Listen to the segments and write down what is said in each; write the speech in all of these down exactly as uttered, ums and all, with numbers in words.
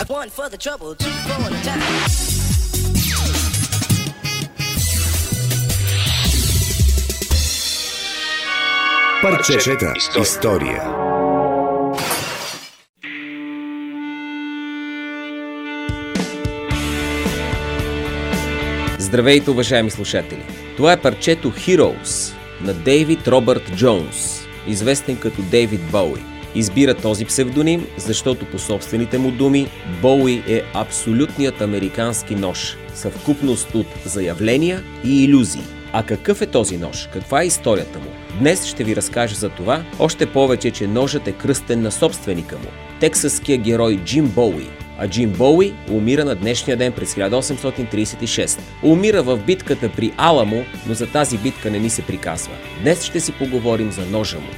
One for the trouble, two for the time. Парчета история. Здравейте, уважаеми слушатели! Това е парчето Heroes на Дейвид Робърт Джонс, известен като Дейвид Боуи. Избира този псевдоним, защото по собствените му думи Боуи е абсолютният американски нож, съвкупност от заявления и илюзии. А какъв е този нож? Каква е историята му? Днес ще ви разкажа за това, още повече, че ножът е кръстен на собственика му, тексаския герой Джим Боуи. А Джим Боуи умира на днешния ден през хиляда осемстотин тридесет и шеста. Умира в битката при Аламо, но за тази битка не ни се приказва. Днес ще си поговорим за ножа му.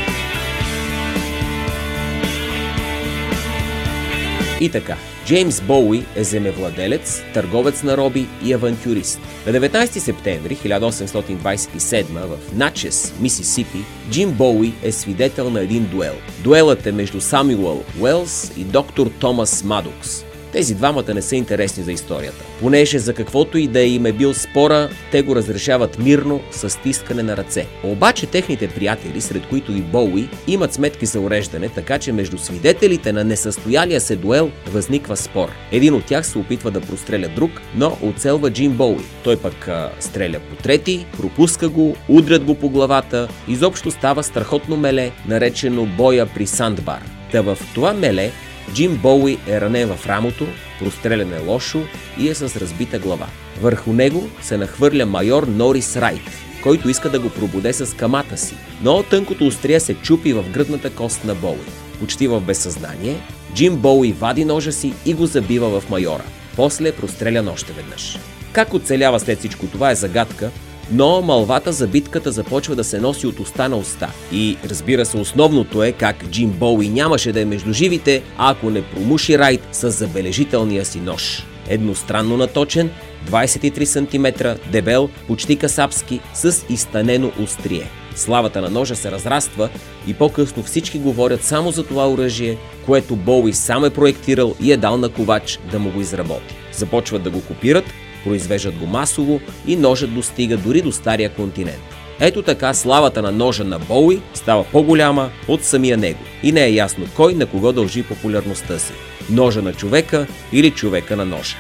И така, Джеймс Боуи е земевладелец, търговец на роби и авантюрист. На деветнайсети септември хиляда осемстотин двайсет и седма в Начес, Мисисипи, Джим Боуи е свидетел на един дуел. Дуелът е между Самюел Уелс и доктор Томас Мадокс. Тези двамата не са интересни за историята, понеже за каквото и да им е бил спора, те го разрешават мирно с стискане на ръце. Обаче техните приятели, сред които и Боуи, имат сметки за уреждане, така че между свидетелите на несъстоялия се дуел възниква спор. Един от тях се опитва да простреля друг, но оцелва Джим Боуи. Той пък а, стреля по трети, пропуска го, удрят го по главата, изобщо става страхотно меле, наречено боя при Сандбар. Та в това меле Джим Боуи е ранен в рамото, прострелян е лошо и е с разбита глава. Върху него се нахвърля майор Норис Райт, който иска да го пробуде с камата си, но тънкото острие се чупи в гръдната кост на Боуи. Почти в безсъзнание, Джим Боуи вади ножа си и го забива в майора. После е прострелян още веднъж. Как оцелява след всичко това е загадка, но мълвата за битката започва да се носи от уста на уста. И разбира се, основното е как Джим Боуи нямаше да е между живите, ако не промуши Райт с забележителния си нож. Едностранно наточен, двайсет и три сантиметра, дебел, почти касапски, с изтънено острие. Славата на ножа се разраства и по-късно всички говорят само за това оръжие, което Боуи сам е проектирал и е дал на ковач да му го изработи. Започват да го копират, произвеждат го масово и ножът достига дори до Стария континент. Ето така славата на ножа на Боуи става по-голяма от самия него и не е ясно кой на кого дължи популярността си – ножа на човека или човека на ножа.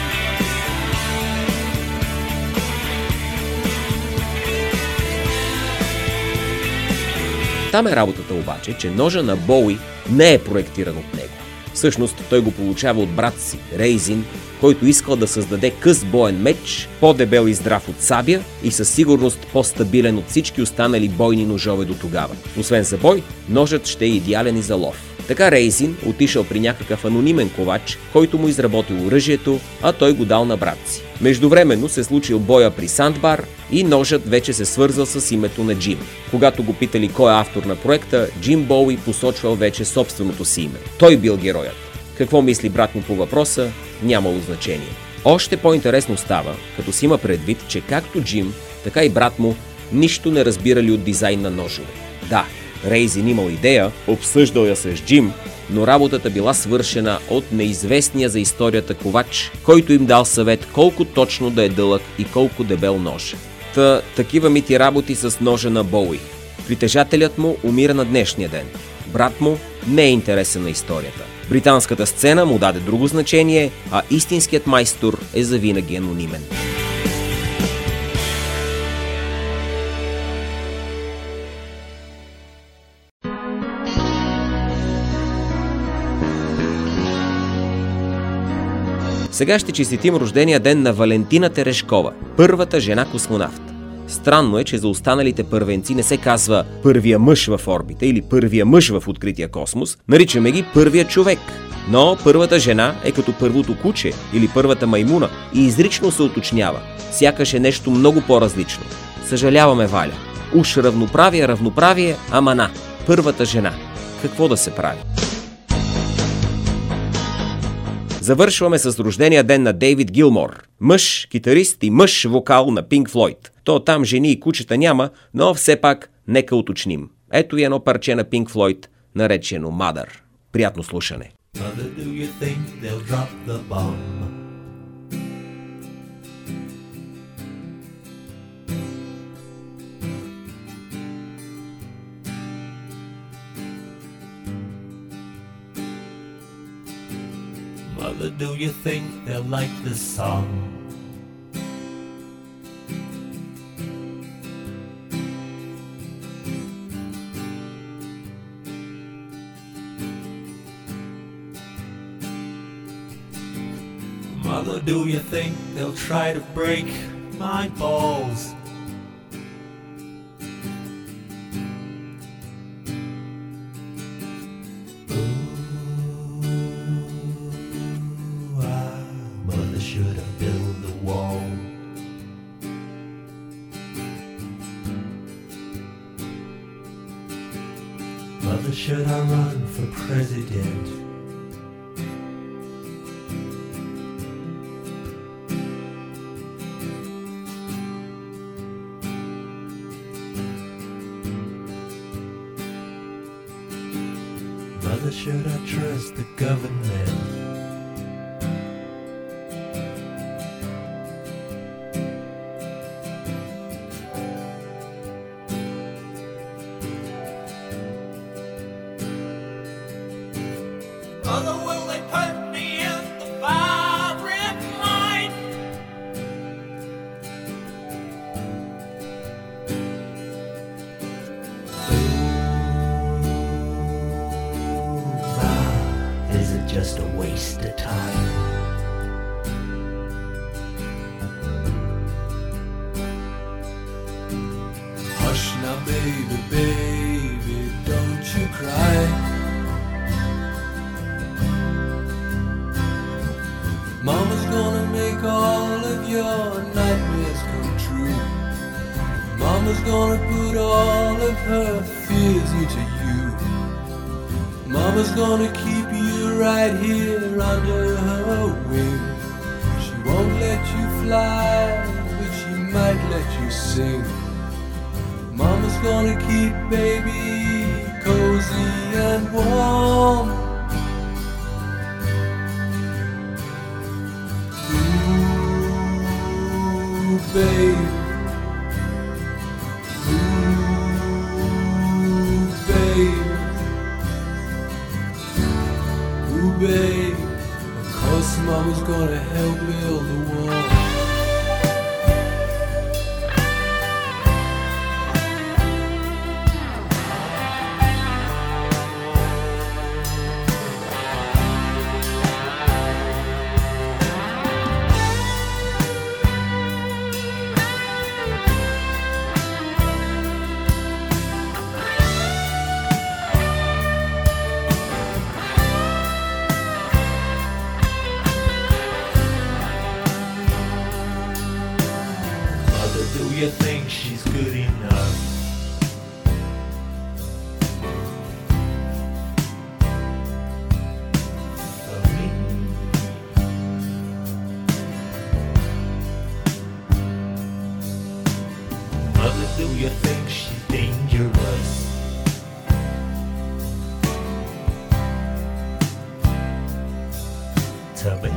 Там е работата обаче, че ножа на Боуи не е проектиран от него. Всъщност той го получава от брат си, Рейзин, който искал да създаде къс боен меч, по-дебел и здрав от сабя и със сигурност по-стабилен от всички останали бойни ножове до тогава. Освен за бой, ножът ще е идеален и за лов. Така Рейзин отишъл при някакъв анонимен ковач, който му изработил оръжието, а той го дал на брат си. Междувременно се случил боя при Сандбар и ножът вече се свързал с името на Джим. Когато го питали кой е автор на проекта, Джим Боуи посочвал вече собственото си име. Той бил героят. Какво мисли брат му по въпроса, нямало значение. Още по-интересно става, като си има предвид, че както Джим, така и брат му нищо не разбирали от дизайн на ножове. Да, Рейзин имал идея, обсъждал я с Джим, но работата била свършена от неизвестния за историята ковач, който им дал съвет колко точно да е дълъг и колко дебел нож. Та, такива мити работи с ножа на Боуи. Притежателят му умира на днешния ден. Брат му не е интересен на историята. Британската сцена му даде друго значение, а истинският майстор е завинаги анонимен. Сега ще честитим рождения ден на Валентина Терешкова, първата жена-космонавт. Странно е, че за останалите първенци не се казва първия мъж в орбита или първия мъж в открития космос, наричаме ги първия човек. Но първата жена е като първото куче или първата маймуна и изрично се уточнява, сякаш е нещо много по-различно. Съжаляваме, Валя. Уж равноправие, равноправие, ама на, първата жена. Какво да се прави? Завършваме с рождения ден на Дейвид Гилмор, мъж, китарист и мъж вокал на Пинк Флойд. То там жени и кучета няма, но все пак нека уточним. Ето и едно парче на Пинк Флойд, наречено Mother. Приятно слушане! Mother, do you think they'll drop the bomb? Mother, do you think they'll like the song? Mother, do you think they'll try to break my balls? Ooh, ah, Mother should have built the wall. Mother, should I run for president? Mother, should I trust the government? Mother, will they put me in the firing line? Is it just a waste of time? Hush now, baby, baby, don't you cry. Mama's gonna make all of your nightmares come true. Mama's gonna put all of her fears into you. Mama's gonna keep you right here under her wing. She won't let you fly, but she might let you sing. Mama's gonna keep baby cozy and warm. Ooh, babe. Ooh, babe. Ooh, babe, of course Mama's gonna help build the wall. Do you think she's good enough? For me? Mother, do you think she's dangerous? To me?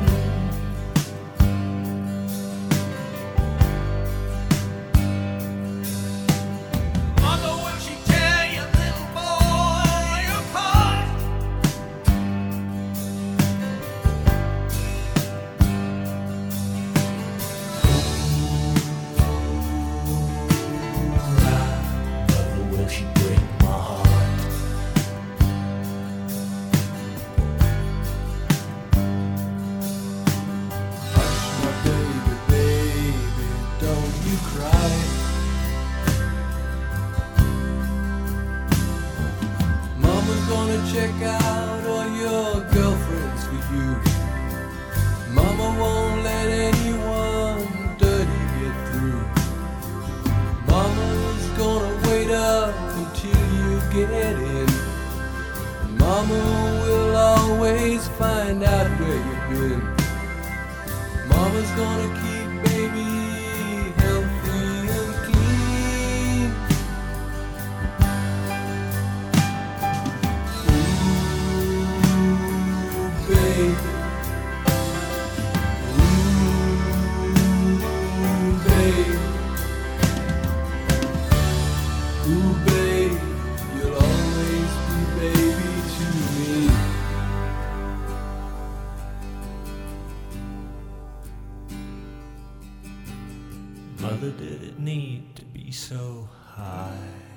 Check out all your girlfriends for you. Mama won't let anyone dirty get through. Mama's gonna wait up until you get in. Mama will always find out where you've been. Mama's gonna keep baby healthy and clean. Ooh, Ooh, babe, you'll always be baby to me. Mother, did it need to be so high?